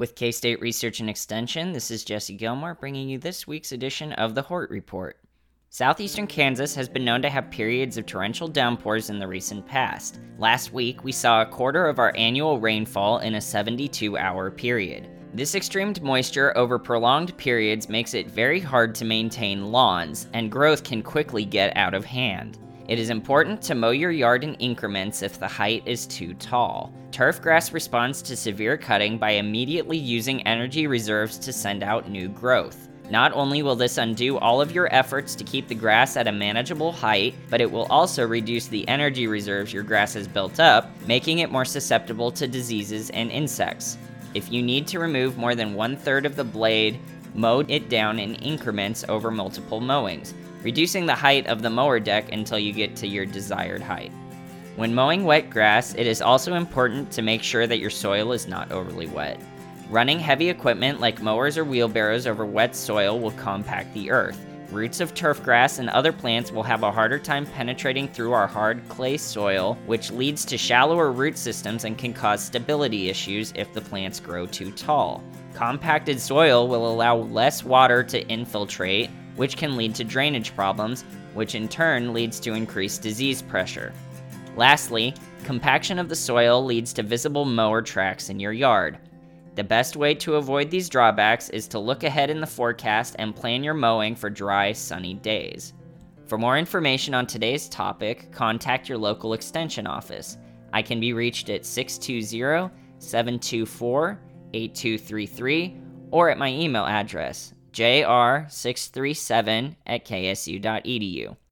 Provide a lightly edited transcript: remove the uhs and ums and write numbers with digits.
With K-State Research and Extension, this is Jesse Gilmore bringing you this week's edition of the Hort Report. Southeastern Kansas has been known to have periods of torrential downpours in the recent past. Last week, we saw a quarter of our annual rainfall in a 72-hour period. This extreme moisture over prolonged periods makes it very hard to maintain lawns, and growth can quickly get out of hand. It is important to mow your yard in increments if the height is too tall. Turf grass responds to severe cutting by immediately using energy reserves to send out new growth. Not only will this undo all of your efforts to keep the grass at a manageable height, but it will also reduce the energy reserves your grass has built up, making it more susceptible to diseases and insects. If you need to remove more than 1/3 of the blade, mow it down in increments over multiple mowings, reducing the height of the mower deck until you get to your desired height. When mowing wet grass, it is also important to make sure that your soil is not overly wet. Running heavy equipment like mowers or wheelbarrows over wet soil will compact the earth. Roots of turf grass and other plants will have a harder time penetrating through our hard clay soil, which leads to shallower root systems and can cause stability issues if the plants grow too tall. Compacted soil will allow less water to infiltrate, which can lead to drainage problems, which in turn leads to increased disease pressure. Lastly, compaction of the soil leads to visible mower tracks in your yard. The best way to avoid these drawbacks is to look ahead in the forecast and plan your mowing for dry, sunny days. For more information on today's topic, contact your local extension office. I can be reached at 620-724-8233 or at my email address, jr637@ksu.edu.